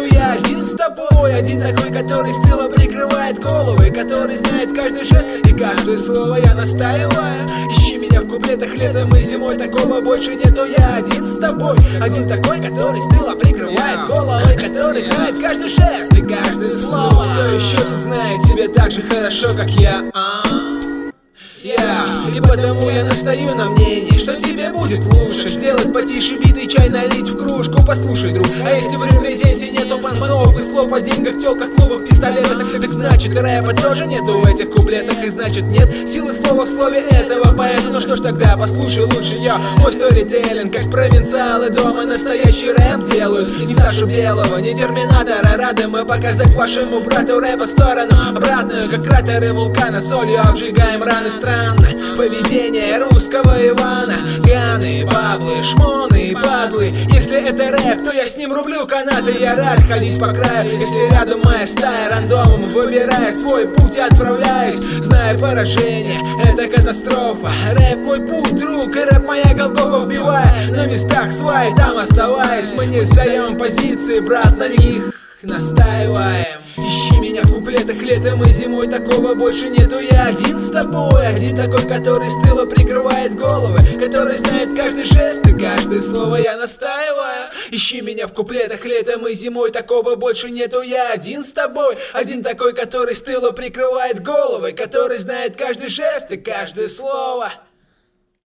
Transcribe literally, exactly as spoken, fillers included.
я один с тобой. Один такой, который с тыла прикрывает головы, который знает каждый жест и каждое слово. Я настаиваю, ищи меня в куплетах летом и зимой. Такого больше нету, я один с тобой. Один такой, который с тыла прикрывает головы, который знает каждый жест и каждое слово. Кто еще тут знает тебя так же хорошо, как я? а? Yeah. И потому я настаю на мнении, что тебе будет лучше сделать потише битый чай, налить в кружку. Послушай, друг, а если в репрезенте нету понтов и слов о деньгах, телках, клубах, пистолетах, так значит рэпа тоже нету в этих куплетах, и значит нет силы слова в слове этого поэта. Ну что ж тогда, послушай лучше я мой сторителлинг, как провинциалы дома настоящий рэп делают. Не Сашу Белого, не Терминатора, рады мы показать вашему брату рэпа сторону обратную, как кратеры вулкана, солью обжигаем раны. Странно поведение русского Ивана. Ганы, баблы, шмоны, падлы. Если это рэп, то я с ним рублю канаты. Я рад ходить по краю, если рядом моя стая. Рандомом выбирая свой путь и отправляюсь, зная поражение, это катастрофа. Рэп мой путь, друг, и рэп моя Голгофа. Вбивая на местах сваи, там оставаясь, мы не сдаем позиции, брат, на них настаиваем. Ищи меня в куплетах летом и зимой, такого больше нету. Я один с тобой, один такой, который с тыла прикрывает головы, который знает каждый жест и каждое слово. Я настаиваю, ищи меня в куплетах летом и зимой, такого больше нету. Я один с тобой, один такой, который с тыла прикрывает головы, который знает каждый жест и каждое слово.